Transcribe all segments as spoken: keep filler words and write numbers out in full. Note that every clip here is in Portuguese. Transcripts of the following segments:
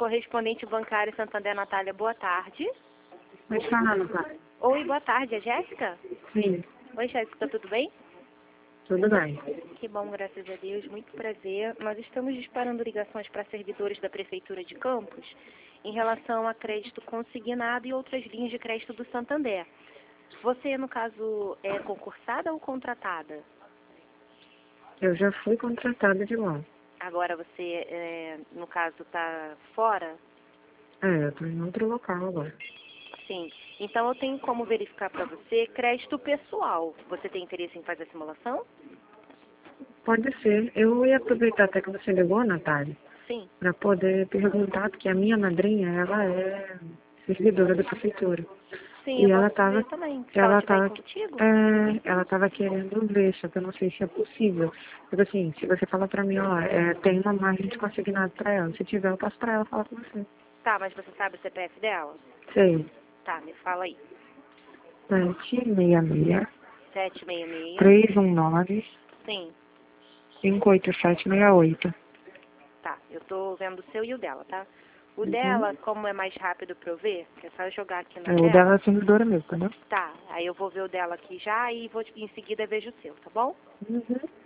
correspondente bancário Santander, Natália, boa tarde. Pode falar, Natália. Oi, boa tarde, é Jéssica? Sim, Oi, Jéssica, tudo bem? tudo bem. Que bom, graças a Deus, muito prazer. Nós estamos disparando ligações para servidores da Prefeitura de Campos em relação a crédito consignado e outras linhas de crédito do Santander. Você, no caso, é concursada ou contratada? Eu já fui contratada de lá. Agora você, é, no caso, está fora? É, eu tô em outro local agora. Sim. Então eu tenho como verificar para você crédito pessoal. Você tem interesse em fazer a simulação? Pode ser. Eu ia aproveitar até que você ligou, Natália, Sim. para poder perguntar, porque a minha madrinha, ela é servidora da prefeitura. Sim, E eu ela posso tava, ver também. Se ela ela estiver aí tava, contigo? é, ela tava querendo ver, só que eu não sei se é possível. Tipo assim, se você falar pra mim, ó, é, tem uma margem de consignado pra ela. Se tiver, eu passo pra ela falar com você. Tá, mas você sabe o C P F dela? Sei. Tá, me fala aí. sete seis seis, sete seis seis. três um nove, Sim. cinco oito sete seis oito. Tá, eu tô vendo o seu e o dela, tá? O Uhum. dela, como é mais rápido pra eu ver, que é só eu jogar aqui na É, o tela. dela é servidora mesmo, entendeu? Tá, aí eu vou ver o dela aqui já e vou, em seguida vejo o seu, tá bom? Uhum.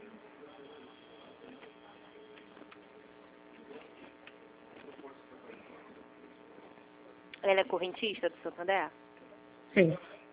Ela é correntista do Santander? Sim.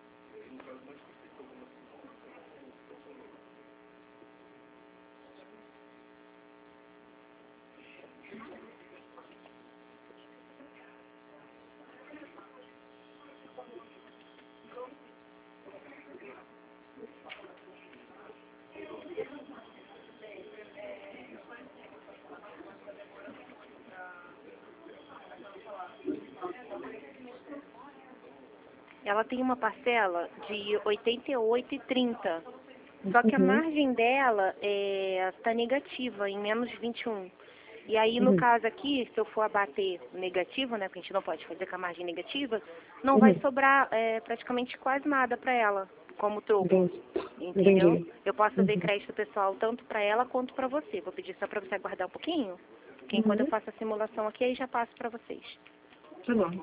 Ela tem uma parcela de oitenta e oito e trinta. Só que a Uhum. margem dela está negativa, em menos vinte e um. E aí, no Uhum. caso aqui, se eu for abater negativo, né, porque a gente não pode fazer com a margem negativa, não vai Uhum. sobrar é, praticamente quase nada para ela, como troco, Entendi. entendeu? Entendi. Eu posso ver Uhum. crédito pessoal tanto para ela quanto para você. Vou pedir só para você aguardar um pouquinho, porque enquanto eu Uhum. faço a simulação aqui, aí já passo para vocês. Tá bom.